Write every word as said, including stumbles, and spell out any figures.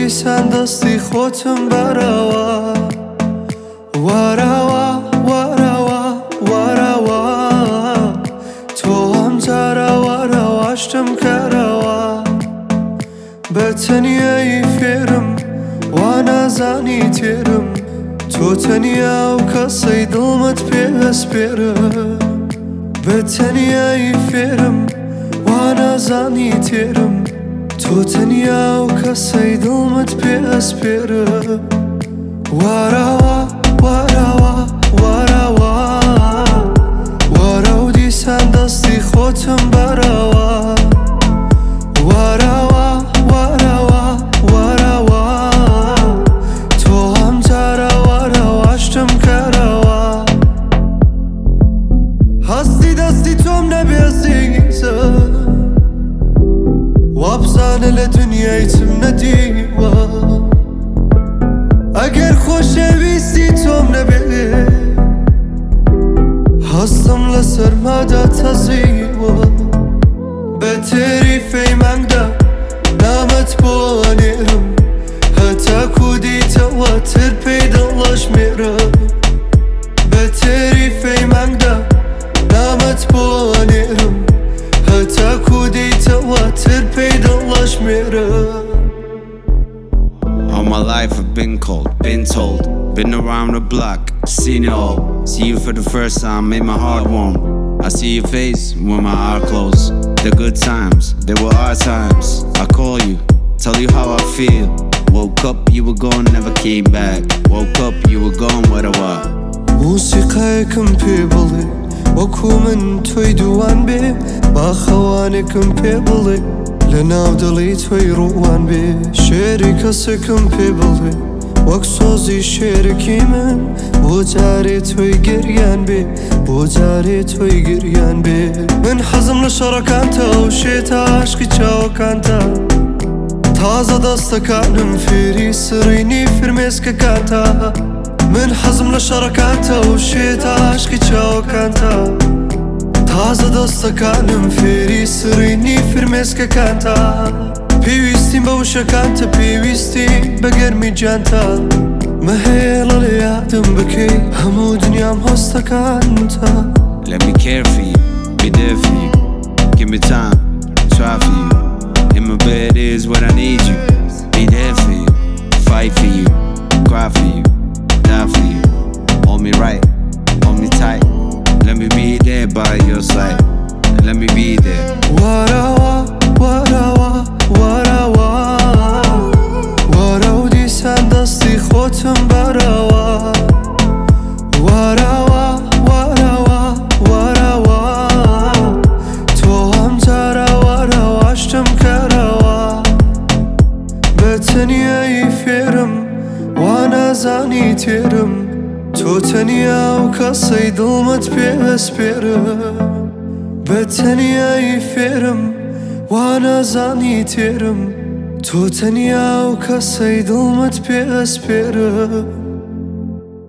دیسان دەستی خۆتم بەرەوە وەرەوە وەرەوە وەرەوە تۆ ئەم جارە وەرەوە شتم کەرەوە بەتەنیایی فێرم وا نازانی تێرم تۆ تەنیا و کەسەی دڵمت پێوەسپێرە بەتەنیایی فێرم وا نازانی تێرم تۆ تەنیا و کەسەی دڵمت پێوەسپێرە وەرەوە وەرەوە وەرەوە وەرە و دیسان دەستی خۆتم بەرەوە وەرەوە وەرەوە وەرەوە تۆ ئەم جارە وەرەوە شتم کەرەوە هەستی دەستی تۆم نەبێزیزە وابزانە لە دنیای چم نەدیوە ئەگەر خۆشەویستی تۆم نەبێ هەستم لە سەرمادا تەزیوە بە تێری فەیمانگدا نامەت بۆ ئەنێرم هەتاکو دیتەوە تر پێی دڵەشمێرە بە تێری فەیمانگدا نامەت بۆ ئەنێرم هەتاکو دیتەوە تر پێی دڵەشمێرە All my life I've been cold, been told, been around the block, seen it all. See you for the first time, made my heart warm. I see your face when my eyes close. The good times, they were our times. I call you, tell you how I feel. Woke up, you were gone, never came back. Woke up, you were gone, what a while. موسیقایەکم پێ بڵێ وەکو من تۆی دووان بێ با خەوانێکم پێ بڵێ لە ناو دڵی تۆی ڕووان بێ شێری کەسێکم پێ بڵێ وەک سۆزی شێرەکی من بۆ جارێ تۆی گریان بێ بۆ جارێ تۆی گریان بێ من حەزم لە شەڕەکانتە و شێتە عاشقی چاوەکانتە تازە دەستەکانم فێری سڕینی فرمێسکەکانتە من حەزم لە شەڕەکانتە و شێتە عاشقی چاوەکانتە تازە دەستەکانم فێری سڕینی فرمێسکەکانتە پێویستیم بە وشەکانتە پێویستیم بە گەرمی جانتە مەهێڵە لە یادم بکەی هەموو دنیام هۆستەکانتە Let me care for you, be there for you. Give me time, try for you. In my bed is what I need you. Be there for you, fight for you, cry for you, die for you. Hold me right, hold me tight. Let me be there by your side. Let me be there. وەرەوە وەرەوە وەرەوە وەرە و دیسان دەستی خۆتم بەرەوە وەرەوە وەرەوە وەرەوە تۆ ئەم جارە وەرەوە شتم کەرەوە بەتەنیایی فێرم وا نازانی تێرم تۆ تەنیا و کەسەی دڵمت پێوەسپێرە بەتەنیایی فێرم وا نازانی تێرم تۆ تەنیا و کەسەی دڵمت پێوەسپێرە